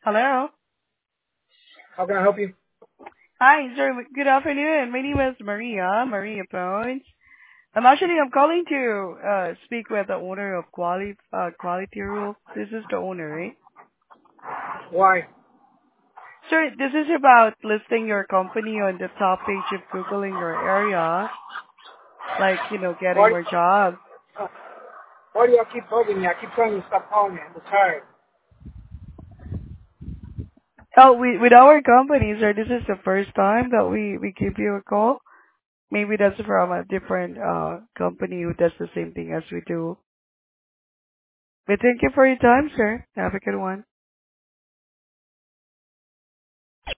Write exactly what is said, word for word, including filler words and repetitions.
Hello. How can I help you? Hi, sir. Good afternoon. My name is Maria, Maria Bones. I'm actually I'm calling to uh speak with the owner of Quality uh, Quality Rule. This is the owner, right? Why? Sir, this is about listing your company on the top page of Google in your area, like, you know, getting Why? more jobs. Uh, why do y'all keep bugging me? I keep telling you to stop calling me. I'm tired. Oh, we, with our company, sir, this is the first time that we, we give you a call. Maybe that's from a different uh company who does the same thing as we do. But thank you for your time, sir. Have a good one.